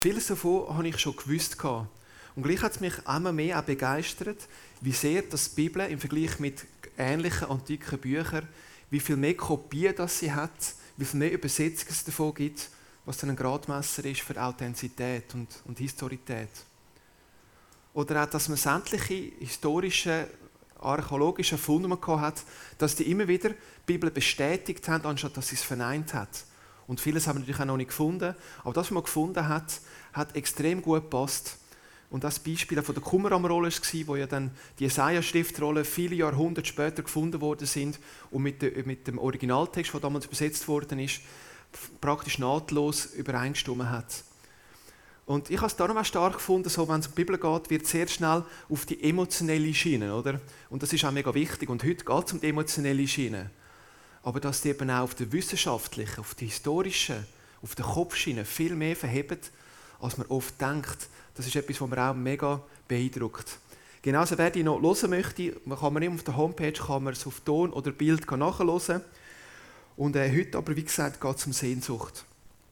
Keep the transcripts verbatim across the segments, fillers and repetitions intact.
Vieles davon habe ich schon gewusst. Und gleich hat es mich immer mehr auch begeistert, wie sehr das die Bibel im Vergleich mit ähnlichen antiken Büchern, wie viel mehr Kopien das sie hat, wie viel mehr Übersetzungen es davon gibt, was dann ein Gradmesser ist für Authentizität und, und Historität. Oder auch, dass man sämtliche historische, archäologische Funde hat, dass die immer wieder die Bibel bestätigt haben, anstatt dass sie es verneint hat. Und vieles haben wir natürlich auch noch nicht gefunden, aber das, was man gefunden hat, hat extrem gut gepasst. Und das Beispiel von der Qumran-Rolle war, wo ja dann die Jesaja-Schriftrollen viele Jahrhunderte später gefunden worden sind und mit, de, mit dem Originaltext, der damals übersetzt worden ist, praktisch nahtlos übereingestimmt hat. Und ich habe es darum auch stark gefunden, so, wenn es um die Bibel geht, wird sehr schnell auf die emotionelle Schiene, oder? Und das ist auch mega wichtig. Und heute geht es um die emotionelle Schiene. Aber dass die eben auch auf der wissenschaftlichen, auf der historischen, auf der Kopfschiene viel mehr verhebt, als man oft denkt. Das ist etwas, was mir auch mega beeindruckt. Genauso, wer die noch hören möchte, man kann man auf der Homepage kann man es auf Ton oder Bild nachhören. Und äh, heute aber, wie gesagt, geht es um Sehnsucht.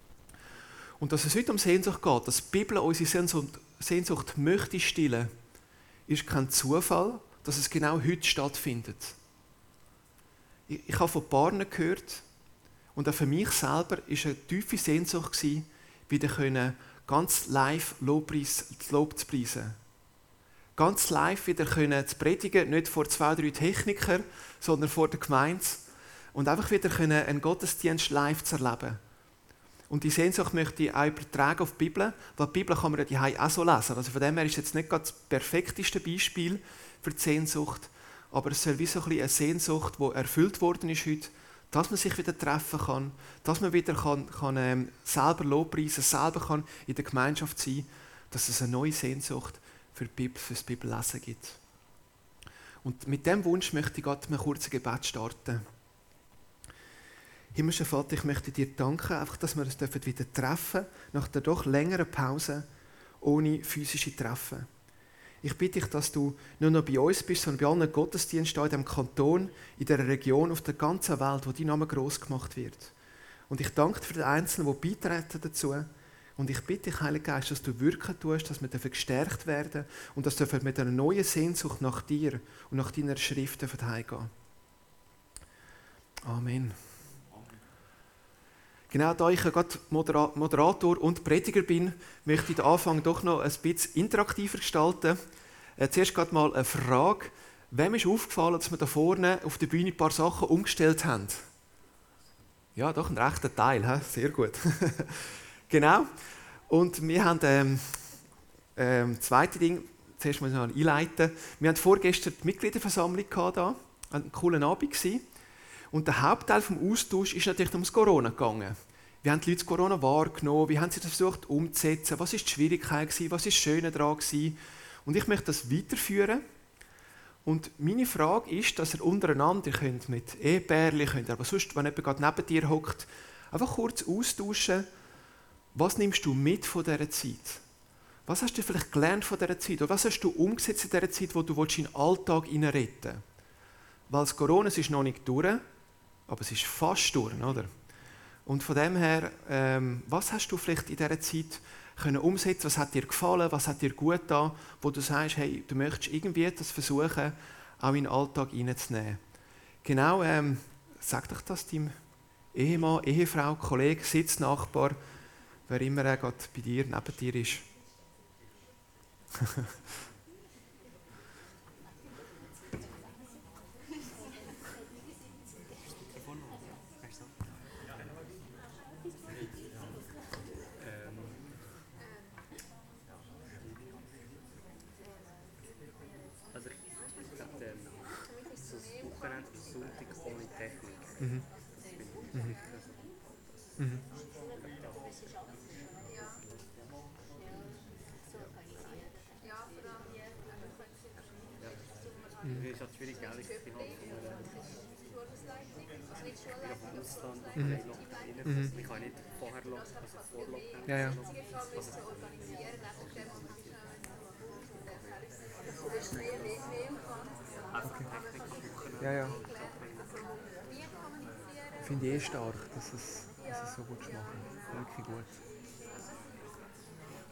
Und dass es heute um Sehnsucht geht, dass die Bibel unsere Sehnsucht, Sehnsucht möchte stillen, ist kein Zufall, dass es genau heute stattfindet. Ich, ich habe von Paaren gehört und auch für mich selber war es eine tiefe Sehnsucht, wieder können, ganz live Lobpreis, Lob zu preisen. Ganz live wieder können zu predigen, nicht vor zwei, drei Technikern, sondern vor der Gemeinde. Und einfach wieder können, einen Gottesdienst live zu erleben. Und die Sehnsucht möchte ich auch übertragen auf die Bibel, weil die Bibel kann man ja die auch so lesen. Also von dem her ist jetzt nicht gerade das perfekteste Beispiel für die Sehnsucht, aber es soll wie so ein bisschen eine Sehnsucht, die erfüllt worden ist heute, dass man sich wieder treffen kann, dass man wieder kann, kann, ähm, selber Lobpreisen, selber kann in der Gemeinschaft sein, dass es eine neue Sehnsucht für die Bibel, für das Bibellesen gibt. Und mit diesem Wunsch möchte ich gerade ein kurzes Gebet starten. Himmlischer Vater, ich möchte dir danken, einfach, dass wir uns wieder treffen dürfen, nach der doch längeren Pause, ohne physische Treffen. Ich bitte dich, dass du nicht nur bei uns bist, sondern bei allen Gottesdiensten in diesem Kanton, in dieser Region, auf der ganzen Welt, wo dein Name gross gemacht wird. Und ich danke dir für die Einzelnen, die beitreten dazu. Und ich bitte dich, Heiliger Geist, dass du wirken tust, dass wir gestärkt werden und dass wir mit einer neuen Sehnsucht nach dir und nach deiner Schrift heimgehen. Amen. Genau da ich ja gerade Moderator und Prediger bin, möchte ich den Anfang doch noch ein bisschen interaktiver gestalten. Äh, zuerst gerade mal eine Frage. Wem ist aufgefallen, dass wir da vorne auf der Bühne ein paar Sachen umgestellt haben? Ja, doch, ein rechter Teil. He? Sehr gut. Genau. Und wir haben ähm, ähm, das zweite Ding, zuerst muss ich noch einleiten. Wir hatten vorgestern die Mitgliederversammlung gehabt, da. Ein cooler Abend gewesen. Und der Hauptteil des Austauschs ist natürlich ums Corona gegangen. Wie haben die Leute das Corona wahrgenommen? Wie haben sie das versucht umzusetzen? Was war die Schwierigkeit? Was war das Schöne daran? Und ich möchte das weiterführen. Und meine Frage ist, dass ihr untereinander, ihr könnt mit Ehepärchen, könnt aber sonst, wenn jemand gerade neben dir hockt, einfach kurz austauschen, was nimmst du mit von dieser Zeit? Was hast du vielleicht gelernt von dieser Zeit? Oder was hast du umgesetzt in dieser Zeit, wo du in den Alltag retten willst? Weil das Corona es ist noch nicht durch, aber es ist fast durch, oder? Und von dem her, ähm, was hast du vielleicht in dieser Zeit können umsetzen? Was hat dir gefallen? Was hat dir gut getan? Wo du sagst, hey, du möchtest irgendwie das versuchen, auch in den Alltag reinzunehmen. Genau, ähm, sag doch das deinem Ehemann, Ehefrau, Kollege, Sitznachbar, wer immer er gerade bei dir, neben dir ist. Mhm. Mhm. Mhm. Das ist halt schwierig, gell? Ich bin halt vom Ausland, ich Mhm. bin noch Mhm. ich kann nicht vorher also vorlocken. Ja, ja. Okay. Ja, ja. Finde ich eh stark, dass es, dass es so gut machen. Wirklich gut.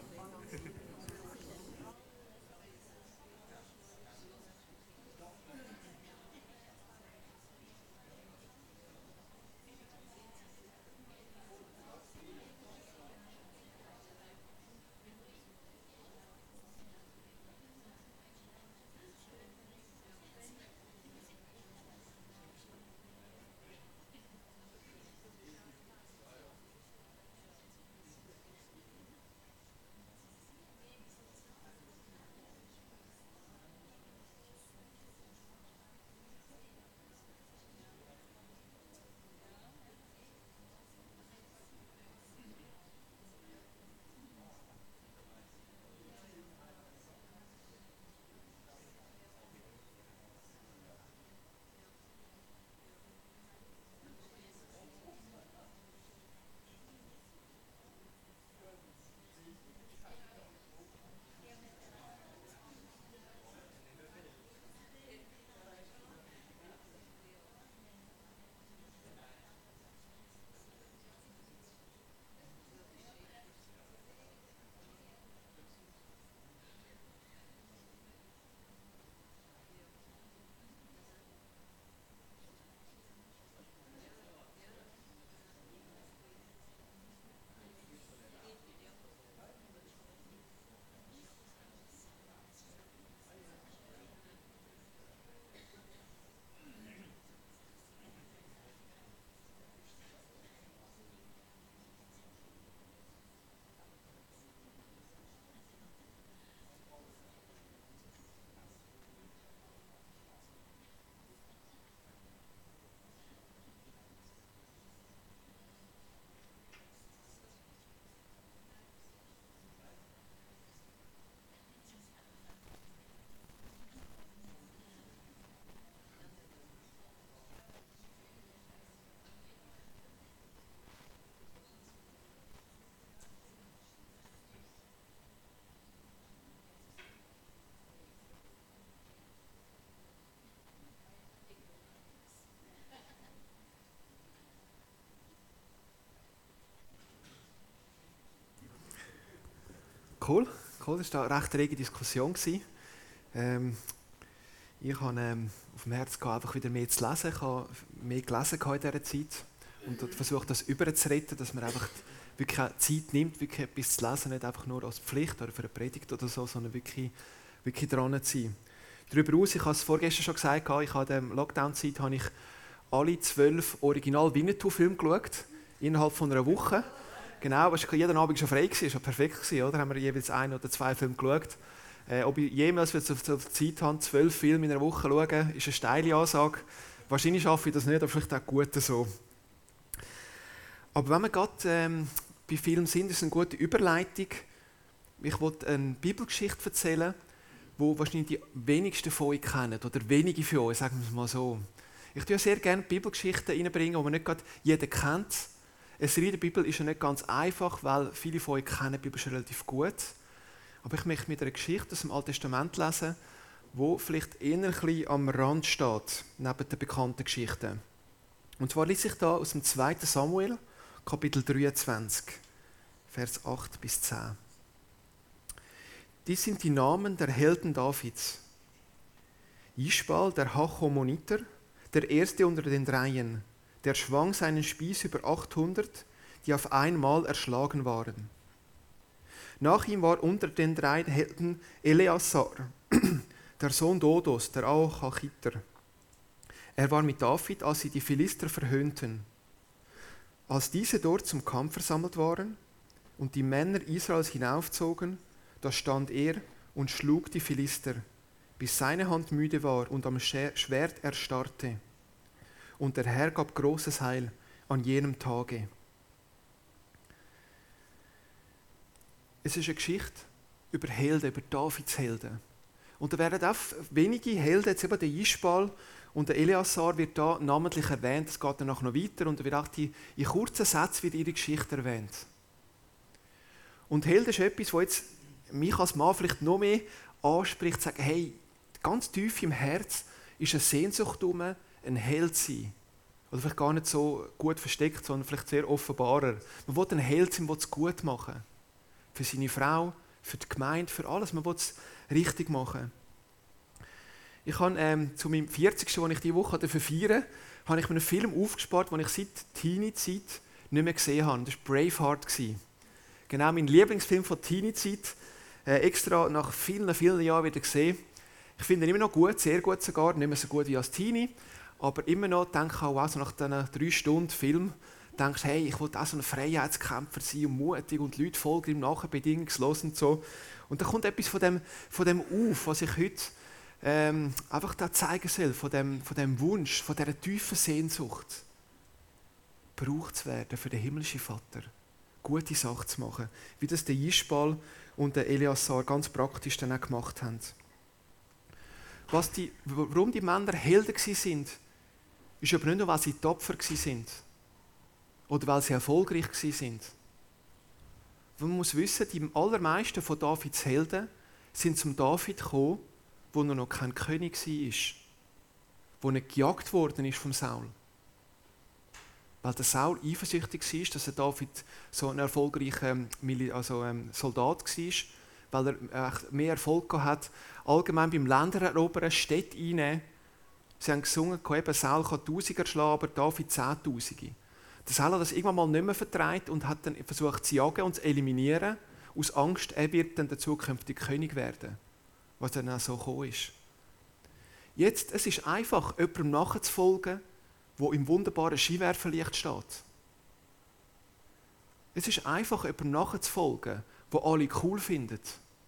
cool. cool. Das war eine recht rege Diskussion. Ähm, ich habe ähm, auf dem Herzen gehabt, einfach wieder mehr zu lesen. Ich habe mehr gelesen in dieser Zeit und versucht, das überzuretten, dass man einfach wirklich auch Zeit nimmt, wirklich etwas zu lesen, nicht einfach nur als Pflicht oder für eine Predigt oder so, sondern wirklich, wirklich dran zu sein. Darüber hinaus, ich habe es vorgestern schon gesagt, ich habe in der Lockdown-Zeit habe ich alle zwölf Original-Winnetou-Filme geschaut, innerhalb von einer Woche. Genau, weil jeden Abend schon frei war, das war perfekt, oder? Haben wir jeweils ein oder zwei Filme geschaut. Äh, ob ich jemals wieder zur Zeit habe, zwölf Filme in einer Woche zu schauen, ist eine steile Ansage. Wahrscheinlich schaffe ich das nicht, aber vielleicht auch gut so. Aber wenn wir gerade ähm, bei Filmen sind, ist es eine gute Überleitung. Ich wollte eine Bibelgeschichte erzählen, die wahrscheinlich die wenigsten von euch kennen, oder wenige von euch, sagen wir es mal so. Ich tue sehr gerne Bibelgeschichten reinbringen, die nicht gerade jeder kennt. Eine Serie der Bibel ist ja nicht ganz einfach, weil viele von euch kennen die Bibel schon relativ gut. Aber ich möchte mit einer Geschichte aus dem Alten Testament lesen, die vielleicht eher ein bisschen am Rand steht, neben den bekannten Geschichten. Und zwar lese ich da aus dem zweiten Samuel, Kapitel dreiundzwanzig, Vers acht bis zehn. Dies sind die Namen der Helden Davids. Ischbal, der Hachomoniter, der erste unter den Dreien, der schwang seinen Spieß über achthundert, die auf einmal erschlagen waren. Nach ihm war unter den drei Helden Eleazar, der Sohn Dodos, der Aochachiter. Er war mit David, als sie die Philister verhöhnten. Als diese dort zum Kampf versammelt waren und die Männer Israels hinaufzogen, da stand er und schlug die Philister, bis seine Hand müde war und am Schwert erstarrte. Und der Herr gab großes Heil an jenem Tage. Es ist eine Geschichte über Helden, über Davids Helden. Und da werden auch wenige Helden, jetzt eben der Ischbal und der Eleazar wird da namentlich erwähnt. Es geht danach noch weiter und da wird auch die, in kurzen Sätzen wird ihre Geschichte erwähnt. Und Helden ist etwas, was jetzt mich als Mann vielleicht noch mehr anspricht, zu sagen, hey, ganz tief im Herz ist eine Sehnsucht um ein Held sein. Oder vielleicht gar nicht so gut versteckt, sondern vielleicht sehr offenbarer. Man will ein Held sein, man will es gut machen. Für seine Frau, für die Gemeinde, für alles. Man will es richtig machen. Ich habe ähm, zu meinem vierzigsten den ich diese Woche dafür feiern durfte, habe ich mir einen Film aufgespart, den ich seit Teenie-Zeit nicht mehr gesehen habe. Das war Braveheart. Genau mein Lieblingsfilm von Teenie-Zeit. Äh, extra nach vielen, vielen Jahren wieder gesehen. Ich finde ihn immer noch gut, sehr gut sogar, nicht mehr so gut wie als Teenie, aber immer noch denke ich auch, so nach diesen drei Stunden Film, denkst du, hey, ich will auch so ein Freiheitskämpfer sein und mutig und Leute folgen ihm nachher bedingungslos und so. Und da kommt etwas von dem, von dem auf, was ich heute ähm, einfach da zeigen soll, von dem, von dem Wunsch, von dieser tiefen Sehnsucht, gebraucht zu werden für den himmlischen Vater, gute Sachen zu machen, wie das der Ischbal und der Eleazar ganz praktisch dann auch gemacht haben. Was die, warum die Männer Helden waren, ist aber nicht nur, weil sie tapfer waren oder weil sie erfolgreich waren. Man muss wissen, die allermeisten von Davids Helden sind zum David gekommen, wo er noch kein König war, wo er gejagt worden ist vom Saul. Weil der Saul eifersüchtig war, dass der David so ein erfolgreicher also, ähm, Soldat war, weil er äh, mehr Erfolg hat, allgemein beim Ländererobern, Städte einnehmen. Sie haben gesungen, eben, Saul kann Tausiger schlagen, aber David Zehntausende. Der Saul hat das irgendwann mal nicht mehr vertreibt und hat dann versucht zu jagen und zu eliminieren, aus Angst, er wird dann der zukünftige König werden, was dann auch so gekommen ist. Jetzt, es ist einfach, jemandem nachzufolgen, der im wunderbaren Skiwerferlicht steht. Es ist einfach, jemandem nachzufolgen, den alle cool finden.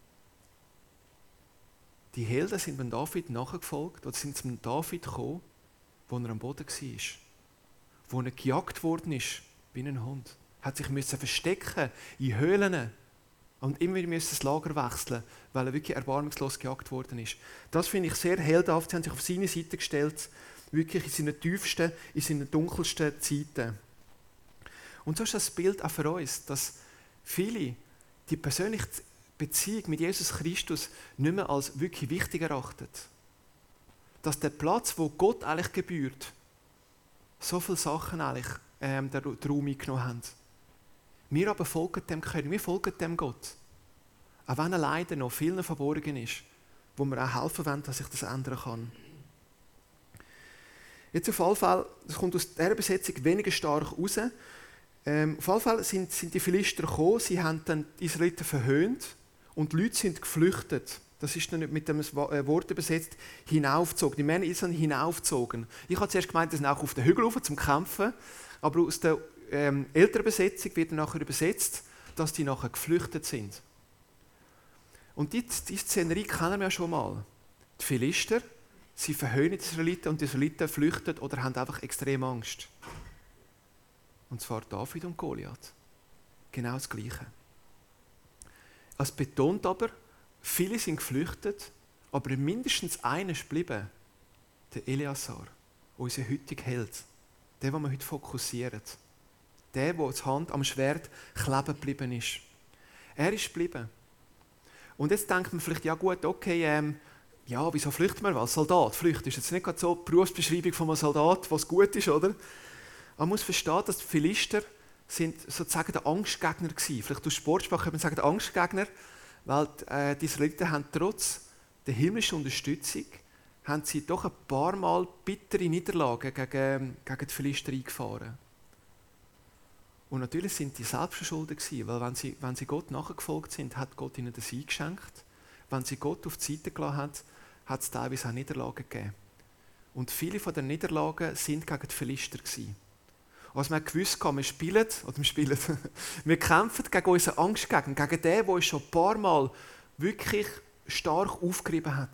Die Helden sind dem David nachgefolgt oder sind zum David gekommen, wo er am Boden war. Wo er gejagt worden ist, wie ein Hund. Er hat sich müssen verstecken in Höhlen und immer wieder das Lager wechseln, weil er wirklich erbarmungslos gejagt worden ist. Das finde ich sehr heldenhaft. Sie haben sich auf seine Seite gestellt, wirklich in seinen tiefsten, in seinen dunkelsten Zeiten. Und so ist das Bild auch für uns, dass viele die persönliche Beziehung mit Jesus Christus nicht mehr als wirklich wichtig erachtet. Dass der Platz, wo Gott eigentlich gebührt, so viele Sachen eigentlich ähm, den Raum eingenommen haben. Wir aber folgen dem König, wir folgen dem Gott. Auch wenn ein Leiden noch vielen verborgen ist, wo wir auch helfen wollen, dass sich das ändern kann. Jetzt auf jeden Fall, das kommt aus dieser Besetzung weniger stark raus. Ähm, auf jeden Fall sind, sind die Philister gekommen, sie haben dann die Israeliten verhöhnt und die Leute sind geflüchtet. Das ist dann mit dem Wort übersetzt, hinaufgezogen. Die Männer sind hinaufgezogen. Ich habe zuerst gemeint, sie sind auch auf den Hügel rauf zum Kämpfen, aber aus der ähm, älteren Übersetzung wird dann nachher übersetzt, dass die nachher geflüchtet sind. Und die, die Szenerie kennen wir ja schon mal. Die Philister, sie verhöhnen die Israeliten und die Israeliten flüchten oder haben einfach extrem Angst. Und zwar David und Goliath. Genau das Gleiche. Es betont aber, viele sind geflüchtet, aber mindestens einer ist geblieben. Der Eleazar, unser heutiger Held. Der, den wir heute fokussieren. Der, der die Hand am Schwert kleben geblieben ist. Er ist geblieben. Und jetzt denkt man vielleicht, ja gut, okay, ähm, ja, wieso flüchtet man als Soldat? Flüchten ist jetzt nicht gerade so die Berufsbeschreibung von einem Soldat, was gut ist, oder? Man muss verstehen, dass die Philister sind sozusagen der Angstgegner waren. Vielleicht aus Sportsprache könnte man sagen, der Angstgegner, weil äh, die Israeliten haben trotz der himmlischen Unterstützung haben sie doch ein paar Mal bittere Niederlagen gegen, gegen die Philister eingefahren. Und natürlich sind die selbst verschuldet gewesen, weil wenn sie, wenn sie Gott nachgefolgt sind, hat Gott ihnen den Sieg geschenkt. Wenn sie Gott auf die Seite gelassen haben, hat es teilweise auch Niederlagen gegeben. Und viele von den Niederlagen sind gegen die Philister gewesen. Also man gewusst, wir spielen, oder wir spielen, wir kämpfen gegen unseren Angstgegner, gegen den, der uns schon ein paar Mal wirklich stark aufgerieben hat.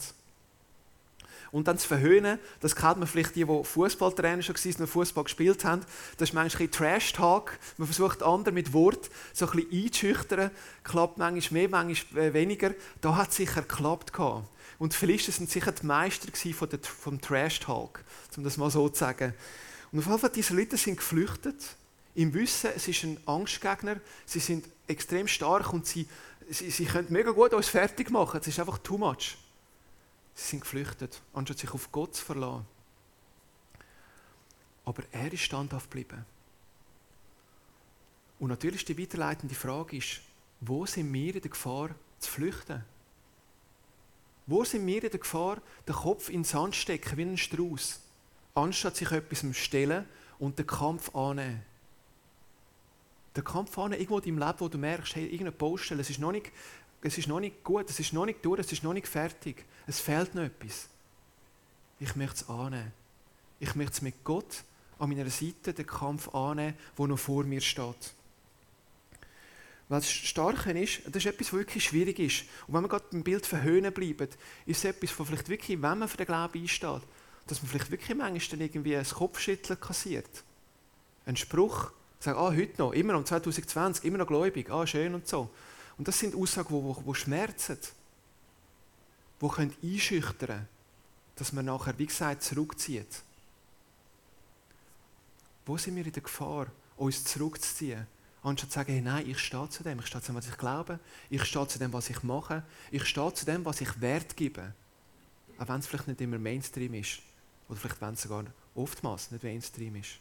Und dann zu verhöhnen, das kennt man vielleicht die, die Fußballtrainer schon waren und Fußball gespielt haben. Das ist manchmal ein bisschen Trash-Talk. Man versucht andere mit Wort so ein bisschen einzuschüchtern. Klappt manchmal mehr, manchmal weniger. Da hat es sicher geklappt. Und die Philister waren sicher die Meister vom Trash-Talk, um das mal so zu sagen. Und auf jeden Fall, diese Leute sind geflüchtet, im Wissen, es ist ein Angstgegner, sie sind extrem stark und sie, sie, sie können mega gut uns fertig machen. Es ist einfach too much. Sie sind geflüchtet, anstatt sich auf Gott zu verlassen. Aber er ist standhaft geblieben. Und natürlich die weiterleitende Frage ist, wo sind wir in der Gefahr zu flüchten? Wo sind wir in der Gefahr, den Kopf in den Sand zu stecken wie ein Strauß, anstatt sich etwas zu stellen und den Kampf annehmen? Den Kampf annehmen, irgendwo in deinem Leben, wo du merkst, hey, irgendeine Baustelle, es ist noch nicht Es ist noch nicht gut, es ist noch nicht durch, es ist noch nicht fertig. Es fehlt noch etwas. Ich möchte es annehmen. Ich möchte es mit Gott an meiner Seite den Kampf annehmen, der noch vor mir steht. Weil das Starke ist, das ist etwas, was wirklich schwierig ist. Und wenn wir gerade beim Bild verhöhnen bleiben, ist es etwas, was vielleicht wirklich, wenn man für den Glauben einsteht, dass man vielleicht wirklich manchmal dann irgendwie ein Kopfschütteln kassiert. Ein Spruch, sagt, ah, heute noch, immer noch zwanzig zwanzig, immer noch gläubig, ah, schön und so. Und das sind Aussagen, die, die, die schmerzen, die können einschüchtern, dass man nachher, wie gesagt, zurückzieht. Wo sind wir in der Gefahr, uns zurückzuziehen, anstatt zu sagen, hey, nein, ich stehe zu dem, ich stehe zu dem, was ich glaube, ich stehe zu dem, was ich mache, ich stehe zu dem, was ich Wert gebe, auch wenn es vielleicht nicht immer Mainstream ist, oder vielleicht wenn es sogar oftmals nicht Mainstream ist.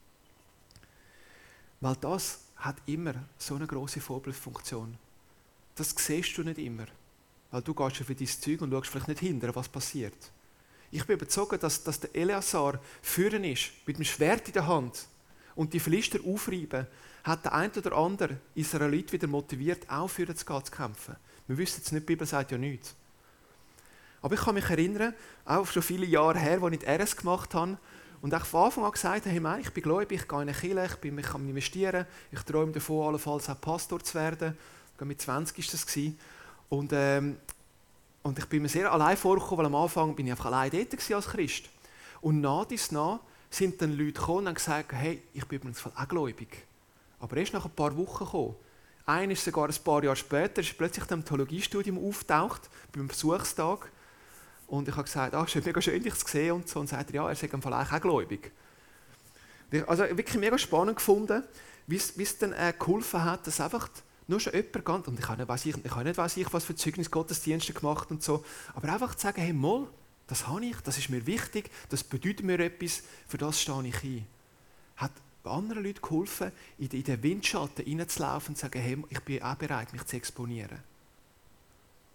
Weil das hat immer so eine grosse Vorbildfunktion. Das siehst du nicht immer. Weil du gehst ja für dein Zeug und schaust vielleicht nicht hinterher, was passiert. Ich bin überzeugt, dass, dass der Eleazar führen ist, mit dem Schwert in der Hand und die Philister aufreiben, hat der ein oder andere Israelit wieder motiviert, auch führen zu gehen, zu kämpfen. Wir wissen es nicht, die Bibel sagt ja nichts. Aber ich kann mich erinnern, auch schon viele Jahre her, als ich die R S gemacht habe, und auch von Anfang an gesagt habe, hey, Mann, ich bin gläubig, ich gehe in eine Kirche, ich, bin, ich kann investieren, ich träume davon, allenfalls auch Pastor zu werden. Mit zwanzig war das. Und, ähm, und ich bin mir sehr allein vorgekommen, weil am Anfang bin ich einfach allein dort als Christ. Und nach dies nach sind dann Leute gekommen und haben gesagt, hey, ich bin übrigens auch gläubig. Aber erst nach ein paar Wochen gekommen. Einer ist sogar ein paar Jahre später, ist plötzlich im Theologiestudium aufgetaucht, beim Besuchstag. Und ich habe gesagt, ah, es ist mega schön, dich zu sehen. Und so. Und sagt er, ja, er ist im Fall auch gläubig. Also wirklich mega spannend gefunden, wie es dann äh, geholfen hat, dass einfach nur schon jemand geht, und ich habe nicht, weiss ich, ich habe nicht weiss ich, was für Zeugnisgottesdienste gemacht und so, aber einfach zu sagen, hey, mal, das habe ich, das ist mir wichtig, das bedeutet mir etwas, für das stehe ich ein. Hat anderen Leuten geholfen, in den Windschatten hineinzulaufen und zu sagen, hey, ich bin auch bereit, mich zu exponieren.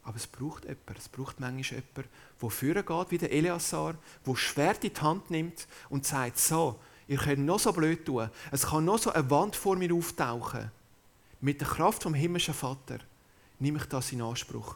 Aber es braucht jemanden, es braucht manchmal jemanden, der führen geht, wie der Eleazar, der das Schwert in die Hand nimmt und sagt, so, ihr könnt noch so blöd tun, es kann noch so eine Wand vor mir auftauchen. Mit der Kraft vom himmlischen Vater nehme ich das in Anspruch.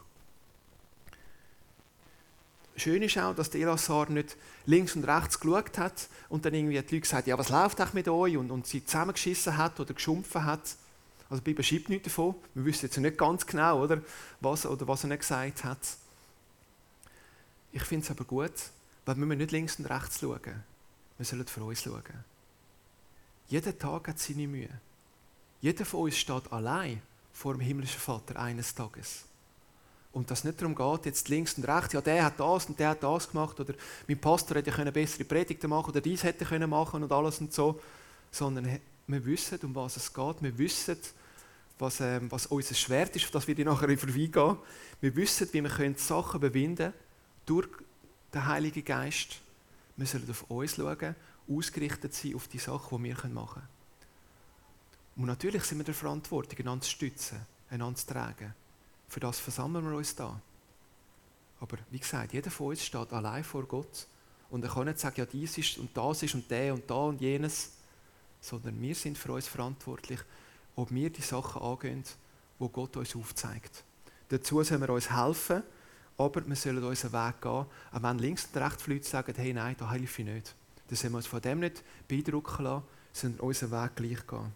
Schön ist auch, dass der Eleazar nicht links und rechts geschaut hat und dann irgendwie die Leute gesagt haben, ja, was läuft eigentlich mit euch? Und, und sie zusammengeschissen hat oder geschumpfen hat. Also die Bibel schreibt nichts davon. Wir wissen jetzt nicht ganz genau, oder, was, oder was er nicht gesagt hat. Ich finde es aber gut, weil wir nicht links und rechts schauen. Wir sollen für uns schauen. Jeder Tag hat seine Mühe. Jeder von uns steht allein vor dem himmlischen Vater eines Tages. Und dass es nicht darum geht, jetzt links und rechts, ja, der hat das und der hat das gemacht oder mein Pastor hätte ja bessere Predigten machen oder dies hätte können machen und alles und so, sondern wir wissen, um was es geht, wir wissen, was, ähm, was unser Schwert ist, auf das wir die nachher vorbeigehen. Wir wissen, wie wir können Sachen überwinden durch den Heiligen Geist. Wir sollen auf uns schauen, ausgerichtet sein auf die Sachen, die wir machen können. Und natürlich sind wir der Verantwortung, einander zu stützen, einander zu tragen. Für das versammeln wir uns da. Aber wie gesagt, jeder von uns steht allein vor Gott und er kann nicht sagen, ja, dies ist und das ist und der und da und jenes, sondern wir sind für uns verantwortlich, ob wir die Sachen angehen, die Gott uns aufzeigt. Dazu sollen wir uns helfen, aber wir sollen unseren Weg gehen, auch wenn links und rechts Leute sagen, hey, nein, da helfe ich nicht. Dann sollen wir uns von dem nicht beeindrucken lassen, sondern unseren Weg gleich gehen.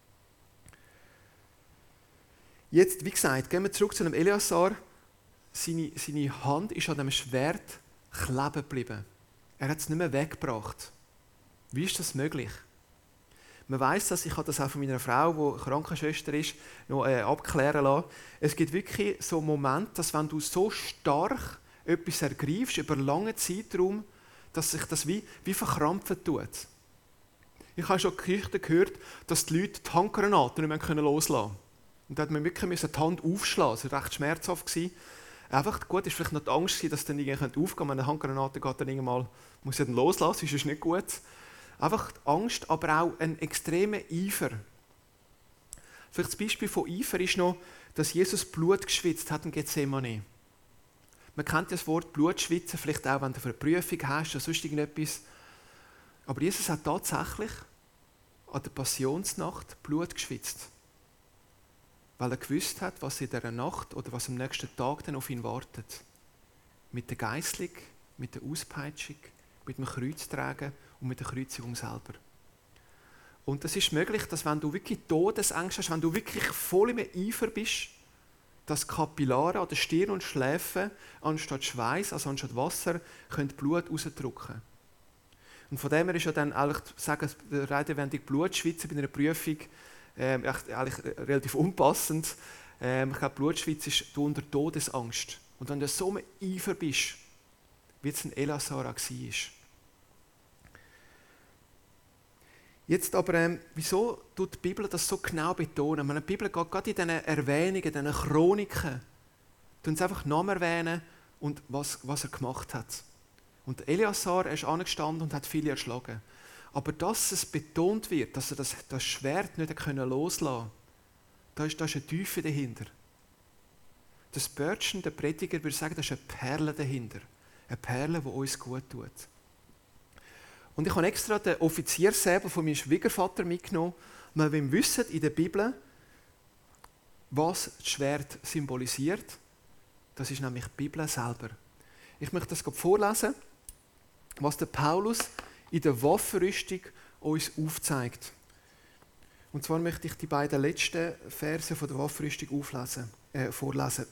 Jetzt, wie gesagt, gehen wir zurück zu dem Eleazar. Seine, seine Hand ist an dem Schwert kleben geblieben. Er hat es nicht mehr weggebracht. Wie ist das möglich? Man weiss das, ich habe das auch von meiner Frau, die Krankenschwester ist, noch äh, abklären lassen. Es gibt wirklich so einen Moment, dass wenn du so stark etwas ergreifst, über einen langen Zeitraum, dass sich das wie, wie verkrampfen tut. Ich habe schon Geschichten gehört, dass die Leute die Handgranaten nicht mehr loslassen können. Und da hat man wirklich die Hand aufschlagen. Das war recht schmerzhaft. Einfach, gut, es war vielleicht noch die Angst, dass dann irgendwie aufgehen könnte. Wenn eine Granate geht, dann irgendwann muss ich dann loslassen, das ist nicht gut. Einfach die Angst, aber auch ein extremer Eifer. Vielleicht das Beispiel von Eifer ist noch, dass Jesus Blut geschwitzt hat in Gethsemane. Man kennt das Wort Blut schwitzen, vielleicht auch, wenn du für eine Prüfung hast oder sonst irgendetwas. Aber Jesus hat tatsächlich an der Passionsnacht Blut geschwitzt. Weil er gewusst hat, was in dieser Nacht oder was am nächsten Tag dann auf ihn wartet. Mit der Geißlung, mit der Auspeitschung, mit dem Kreuztragen und mit der Kreuzigung selber. Und es ist möglich, dass wenn du wirklich Todesangst hast, wenn du wirklich voll im Eifer bist, dass Kapillare an der Stirn und Schläfen anstatt Schweiß, also anstatt Wasser, können Blut rausdrücken. Und von dem her ist ja dann eigentlich, sagen wir, redewendlich Blutschwitzen bei einer Prüfung ähm, eigentlich relativ unpassend. Ähm, ich glaube, Blutschwitz ist du unter Todesangst. Und wenn du so im Eifer bist, wie es ein Eleazar war. Jetzt aber, ähm, wieso tut die Bibel das so genau betonen? Die Bibel geht gerade in diesen Erwähnungen, in diesen Chroniken, tun sie einfach Namen erwähnen und was, was er gemacht hat. Und Eleazar ist angestanden und hat viele erschlagen. Aber dass es betont wird, dass er das, das Schwert nicht loslassen konnte, da ist, da ist eine Tiefe dahinter. Der Spurgeon, der Prediger, würde sagen, da ist eine Perle dahinter. Eine Perle, die uns gut tut. Und ich habe extra den Offizierssäbel von meinem Schwiegervater mitgenommen, weil wir wissen in der Bibel, was das Schwert symbolisiert. Das ist nämlich die Bibel selber. Ich möchte das vorlesen, was der Paulus in der Waffenrüstung uns aufzeigt. Und zwar möchte ich die beiden letzten Verse von der Waffenrüstung auflesen, äh, vorlesen.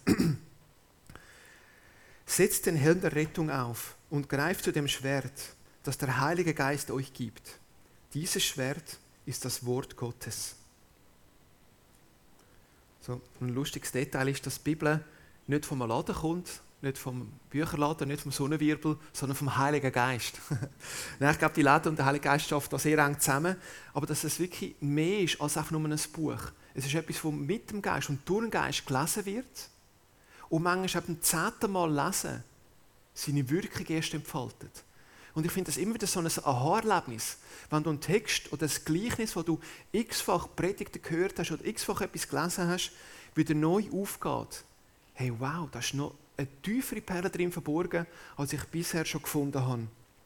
Setzt den Helm der Rettung auf und greift zu dem Schwert, das der Heilige Geist euch gibt. Dieses Schwert ist das Wort Gottes. So, ein lustiges Detail ist, dass die Bibel nicht vom Laden kommt, nicht vom Bücherladen, nicht vom Sonnenwirbel, sondern vom Heiligen Geist. Ich glaube, die Läden und der Heilige Geist arbeiten da sehr eng zusammen, aber dass es wirklich mehr ist als einfach nur ein Buch. Es ist etwas, das mit dem Geist und durch den Geist gelesen wird und manchmal ab dem zehnten Mal lesen seine Wirkung erst entfaltet. Und ich finde das immer wieder so ein Aha-Erlebnis, wenn du einen Text oder ein Gleichnis, das du x-fach Predigten gehört hast oder x-fach etwas gelesen hast, wieder neu aufgeht. hey wow, da ist noch eine tiefere Perle drin verborgen, als ich bisher schon gefunden habe.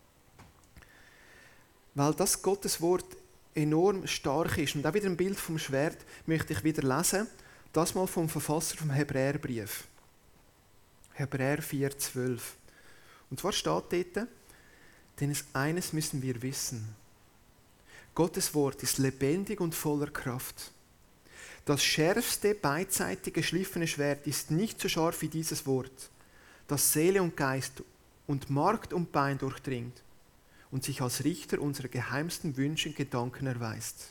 Weil das Gottes Wort enorm stark ist. Und auch wieder ein Bild vom Schwert möchte ich wieder lesen. Das mal vom Verfasser vom Hebräerbrief. Hebräer vier, zwölf. Und zwar steht dort, denn eines müssen wir wissen. Gottes Wort ist lebendig und voller Kraft. Das schärfste, beidseitig geschliffene Schwert ist nicht so scharf wie dieses Wort, das Seele und Geist und Mark und Bein durchdringt und sich als Richter unserer geheimsten Wünsche und Gedanken erweist.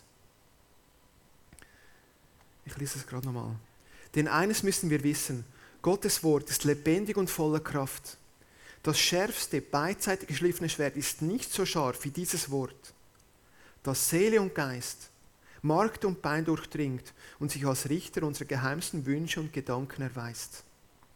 Ich lese es gerade nochmal. Denn eines müssen wir wissen, Gottes Wort ist lebendig und voller Kraft. Das schärfste, beidseitig geschliffene Schwert ist nicht so scharf wie dieses Wort, das Seele und Geist, Mark und Bein durchdringt und sich als Richter unserer geheimsten Wünsche und Gedanken erweist.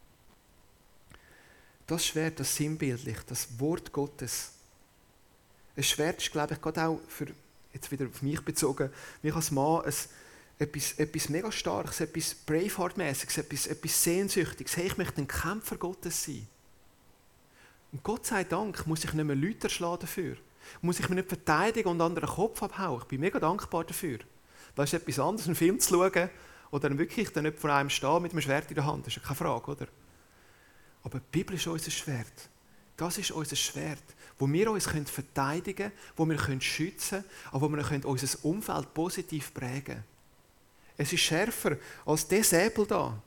Das Schwert, das sinnbildlich, das Wort Gottes. Ein Schwert ist, glaube ich, gerade auch für, jetzt wieder auf mich bezogen, mich als Mann ein, etwas, etwas mega Starkes, etwas Braveheart-mäßiges, etwas, etwas Sehnsüchtiges. Hey, ich möchte ein Kämpfer Gottes sein. Und Gott sei Dank muss ich nicht mehr Leute erschlagen dafür. Muss ich mich nicht verteidigen und anderen Kopf abhauen. Ich bin mega dankbar dafür. Das ist etwas anderes, einen Film zu schauen oder dann wirklich dann nicht vor einem stehen mit einem Schwert in der Hand. Das ist ja keine Frage, oder? Aber die Bibel ist unser Schwert. Das ist unser Schwert, wo wir uns verteidigen können, wo wir schützen können, aber wo wir unser Umfeld positiv prägen können. Es ist schärfer als der Säbel da,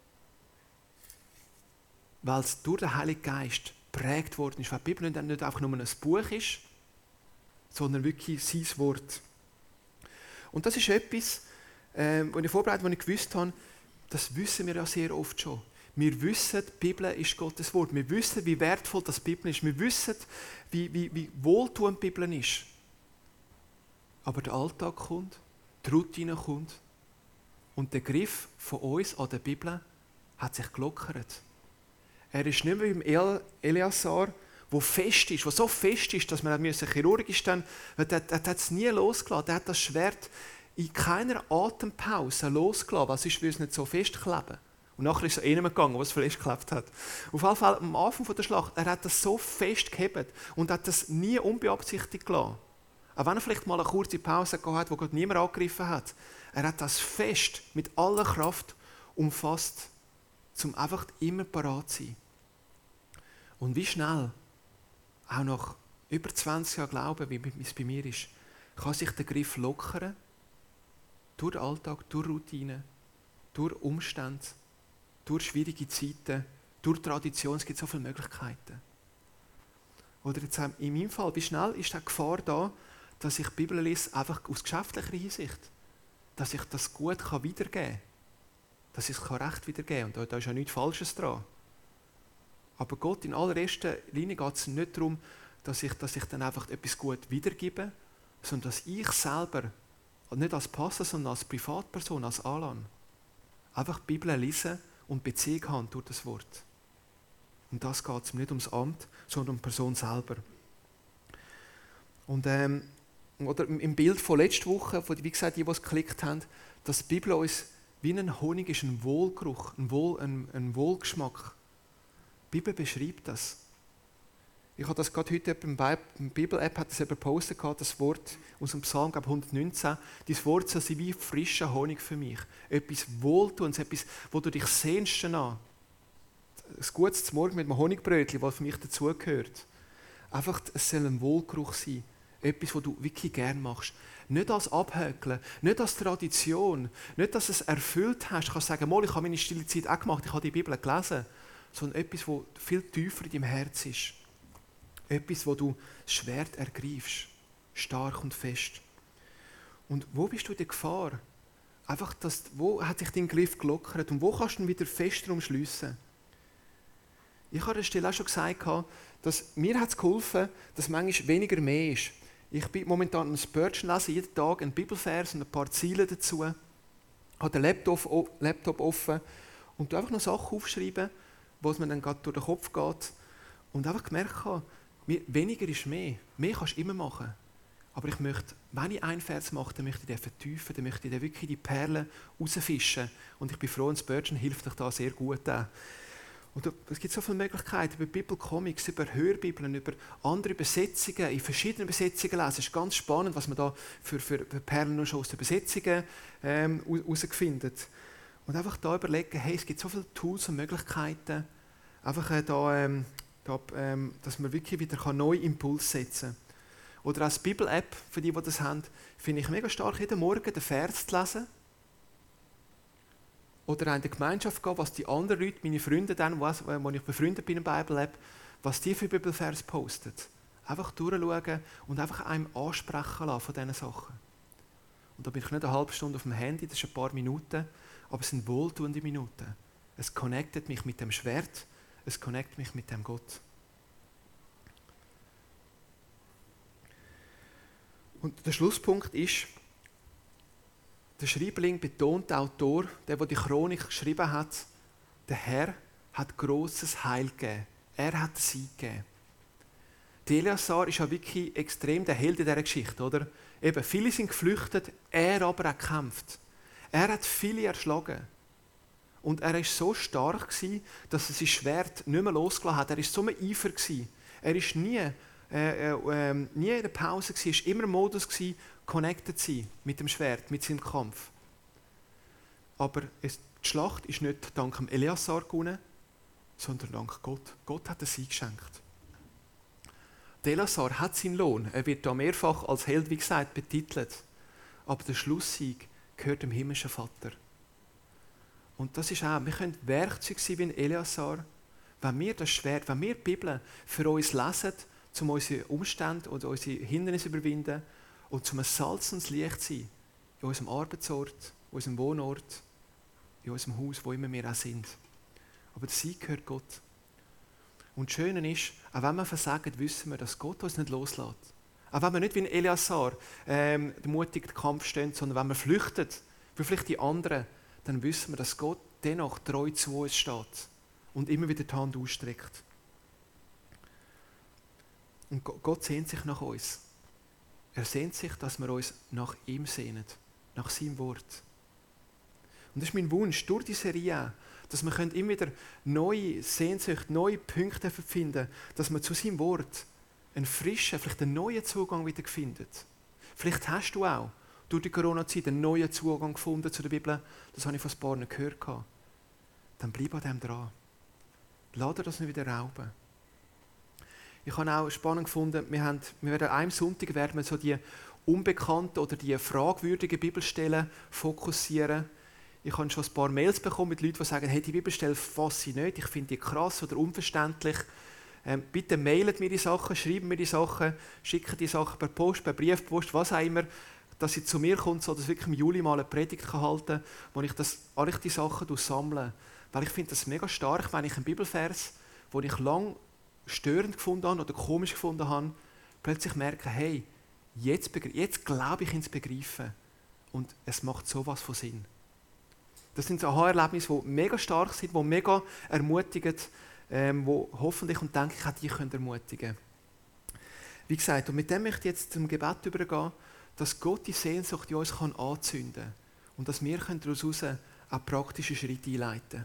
weil es durch den Heiligen Geist geprägt worden ist. Weil die Bibel nicht einfach nur ein Buch ist, sondern wirklich sein Wort. Und das ist etwas, ähm, was ich vorbereitet habe, was ich gewusst habe, das wissen wir ja sehr oft schon. Wir wissen, die Bibel ist Gottes Wort. Wir wissen, wie wertvoll das die Bibel ist. Wir wissen, wie, wie, wie wohltuend die Bibel ist. Aber der Alltag kommt, die Routine kommt und der Griff von uns an der Bibel hat sich gelockert. Er ist nicht mehr wie im El- Eleazar, wo fest ist, wo so fest ist, dass man chirurgisch dann, er, er, er hat es nie losgelassen. Er hat das Schwert in keiner Atempause losgelassen, weil sonst würde es nicht so festkleben. Und nachher ist es eh nicht mehr gegangen, was es festgeklebt hat. Auf jeden Fall am Anfang der Schlacht, er hat das so fest gehebt und hat das nie unbeabsichtigt gelassen. Auch wenn er vielleicht mal eine kurze Pause gehabt hat, wo Gott niemand angegriffen hat. Er hat das fest mit aller Kraft umfasst, um einfach immer parat zu sein. Und wie schnell, auch nach über zwanzig Jahren Glauben, wie es bei mir ist, kann sich der Griff lockern, durch den Alltag, durch Routine, durch Umstände, durch schwierige Zeiten, durch Tradition. Es gibt so viele Möglichkeiten. Oder jetzt in meinem Fall, wie schnell ist die Gefahr da, dass ich die Bibel lese, einfach aus geschäftlicher Hinsicht, dass ich das gut wiedergeben kann, dass ich es recht wiedergeben kann. Und da ist ja nichts Falsches dran. Aber Gott, in allererster Linie geht es nicht darum, dass ich, dass ich dann einfach etwas gut wiedergebe, sondern dass ich selber, nicht als Pastor, sondern als Privatperson, als Alan, einfach die Bibel lese und Beziehung haben durch das Wort. Und das geht es nicht ums Amt, sondern um die Person selber. Und ähm, oder im Bild von letzter Woche, von, wie gesagt, die, die es geklickt haben, dass die Bibel uns wie ein Honig ist, ein Wohlgeruch, ein, Wohl, ein, ein Wohlgeschmack. Die Bibel beschreibt das. Ich habe das gerade heute im Bibel-App hat das gepostet, das Wort aus dem Psalm hundertneunzehn. Dieses Wort soll sein wie frischer Honig für mich. Etwas Wohltuendes, etwas, wo du dich sehnst danach. Ein gutes zum Morgen mit einem Honigbrötchen, das für mich dazugehört. Einfach, es soll ein Wohlgeruch sein. Etwas, was du wirklich gerne machst. Nicht als Abhäkeln, nicht als Tradition, nicht, dass du es erfüllt hast. Du kannst sagen, ich habe meine stille Zeit auch gemacht, ich habe die Bibel gelesen. Sondern etwas, das viel tiefer in deinem Herz ist. Etwas, wo du das Schwert ergreifst. Stark und fest. Und wo bist du in der Gefahr? Einfach, dass, wo hat sich dein Griff gelockert und wo kannst du ihn wieder fester umschliessen? Ich habe an der Stelle auch schon gesagt, dass mir hat es geholfen, dass manchmal weniger mehr ist. Ich bin momentan am Spurgeon lesen, jeden Tag einen Bibelvers und ein paar Ziele dazu. Ich habe den Laptop, Laptop offen und einfach noch Sachen aufschreiben, wo es mir dann gerade durch den Kopf geht. Und einfach gemerkt habe, weniger ist mehr. Mehr kannst du immer machen. Aber ich möchte, wenn ich einen Vers mache, dann möchte ich den vertiefen, dann möchte ich den wirklich die Perlen rausfischen. Und ich bin froh, und Spurgeon hilft euch da sehr gut. Auch. Und es gibt so viele Möglichkeiten über Bibelcomics, über Hörbibeln, über andere Übersetzungen, in verschiedenen Übersetzungen lesen. Es ist ganz spannend, was man da für, für Perlen noch schon aus den Übersetzungen ähm, herausfindet. Und einfach da überlegen, hey, es gibt so viele Tools und Möglichkeiten, einfach äh, da, ähm, da, ähm, dass man wirklich wieder neuen Impuls setzen kann. Oder als Bibel-App, für die, die das haben, finde ich mega stark, jeden Morgen den Vers zu lesen. Oder in der Gemeinschaft gehen, was die anderen Leute, meine Freunde dann, wo ich befreundet bin in der Bible-App, was die für Bibelvers posten. Einfach durchschauen und einfach einem ansprechen lassen von diesen Sachen. Und da bin ich nicht eine halbe Stunde auf dem Handy, das sind ein paar Minuten, aber es sind wohltuende Minuten. Es connectet mich mit dem Schwert, es connectet mich mit dem Gott. Und der Schlusspunkt ist, der Schreibling betont, der Autor, der, der die Chronik geschrieben hat, der Herr hat grosses Heil gegeben. Er hat Sieg gegeben. Der Eleazar ist ja wirklich extrem der Held in dieser Geschichte, oder? Eben, viele sind geflüchtet, er aber hat gekämpft. Er hat viele erschlagen. Und er war so stark, dass er sein Schwert nicht mehr losgelassen hat. Er war so ein Eifer. Er war nie, äh, äh, nie in der Pause, er war immer im Modus, connected zu sein mit dem Schwert, mit seinem Kampf. Aber es, die Schlacht ist nicht dank dem Eleazar gewonnen, sondern dank Gott. Gott hat den Sieg geschenkt. Der Eleazar hat seinen Lohn. Er wird da mehrfach als Held, wie gesagt, betitelt. Aber der Schlusssieg gehört dem himmlischen Vater. Und das ist auch, wir können Werkzeug sein wie ein Eleazar, wenn wir das Schwert, wenn wir die Bibel für uns lesen, um unsere Umstände oder unsere Hindernisse zu überwinden und zum Salz und Licht sein, in unserem Arbeitsort, in unserem Wohnort, in unserem Haus, wo immer wir auch sind. Aber der Sieg gehört Gott. Und das Schöne ist, auch wenn wir versagen, wissen wir, dass Gott uns nicht loslässt. Auch wenn wir nicht wie ein Eleazar ähm, mutig den Kampf stehen, sondern wenn wir flüchten, für vielleicht die anderen, dann wissen wir, dass Gott dennoch treu zu uns steht und immer wieder die Hand ausstreckt. Und Gott sehnt sich nach uns. Er sehnt sich, dass wir uns nach ihm sehnen, nach seinem Wort. Und das ist mein Wunsch, durch die Serie, dass wir immer wieder neue Sehnsüchte, neue Punkte finden, dass wir zu seinem Wort einen frischen, vielleicht einen neuen Zugang wieder finden. Vielleicht hast du auch durch die Corona-Zeit einen neuen Zugang gefunden zu der Bibel. Das habe ich von ein paar nicht gehört. Dann bleib an dem dran. Lass dir das nicht wieder rauben. Ich habe auch spannend gefunden, wir, haben, wir werden an einem Sonntag werden wir so die unbekannten oder die fragwürdigen Bibelstellen fokussieren. Ich habe schon ein paar Mails bekommen mit Leuten, die sagen, hey, die Bibelstelle fasse ich nicht, ich finde die krass oder unverständlich. Ähm, bitte mailt mir die Sachen, schreibt mir die Sachen, schickt die Sachen per Post, per Briefpost, was auch immer, dass sie zu mir kommt, so dass ich wirklich im Juli mal eine Predigt kann halten kann, wo ich das, alle die Sachen sammle. Weil ich finde das mega stark, wenn ich einen Bibelvers, den ich lange störend gefunden habe oder komisch gefunden habe, plötzlich merke, hey, jetzt, jetzt glaube ich ins Begreifen. Und es macht sowas von Sinn. Das sind so Aha-Erlebnisse, die mega stark sind, die mega ermutigen, ähm, die hoffentlich und denke ich auch die können ermutigen. Wie gesagt, und mit dem möchte ich jetzt zum Gebet übergehen, dass Gott die Sehnsucht in uns kann anzünden kann und dass wir daraus heraus auch praktische Schritte einleiten können.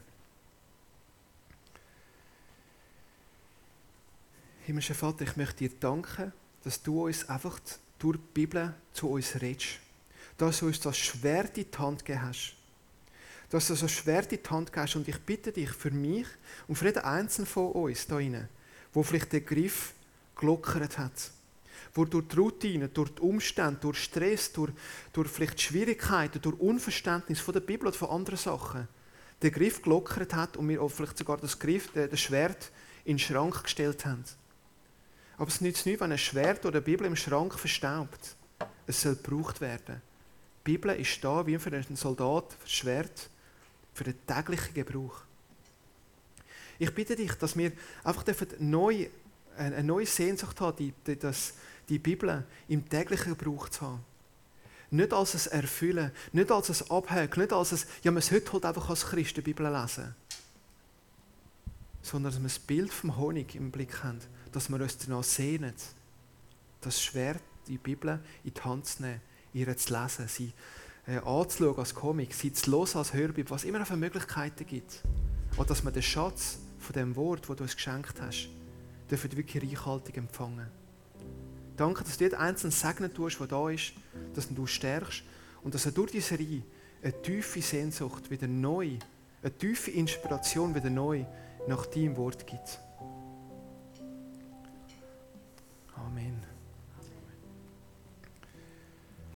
Himmlischer Vater, ich möchte dir danken, dass du uns einfach durch die Bibel zu uns redest. Dass du uns das Schwert in die Hand gegeben hast. Dass du das Schwert in die Hand gegeben hast. Und ich bitte dich für mich und für jeden Einzelnen von uns da rein, der vielleicht den Griff gelockert hat. Der durch die Routine, durch die Umstände, durch Stress, durch, durch vielleicht Schwierigkeiten, durch Unverständnis von der Bibel oder von anderen Sachen den Griff gelockert hat und wir auch vielleicht sogar das, Griff, das Schwert in den Schrank gestellt haben. Aber es nützt nichts, wenn ein Schwert oder eine Bibel im Schrank verstaubt. Es soll gebraucht werden. Die Bibel ist da wie für einen Soldat, für das Schwert, für den täglichen Gebrauch. Ich bitte dich, dass wir einfach neu, eine neue Sehnsucht haben, die, die, das, die Bibel im täglichen Gebrauch zu haben. Nicht als ein Erfüllen, nicht als ein Abhäkeln, nicht als ein, ja, man sollte halt einfach als Christ die Bibel lesen. Sondern dass wir das Bild vom Honig im Blick haben, dass wir uns danach sehnen, das Schwert die Bibel in die Hand zu nehmen, ihre zu lesen, sie äh, anzuschauen als Comic, sie zu hören als Hörbibel, was immer noch für Möglichkeiten gibt. Oder dass man den Schatz von dem Wort, das du uns geschenkt hast, dürfen wirklich reichhaltig empfangen. Danke, dass du jeden einzelnen segnen tust, der da ist, dass du stärkst und dass er durch diese Serie eine tiefe Sehnsucht wieder neu, eine tiefe Inspiration wieder neu nach deinem Wort gibt. Amen.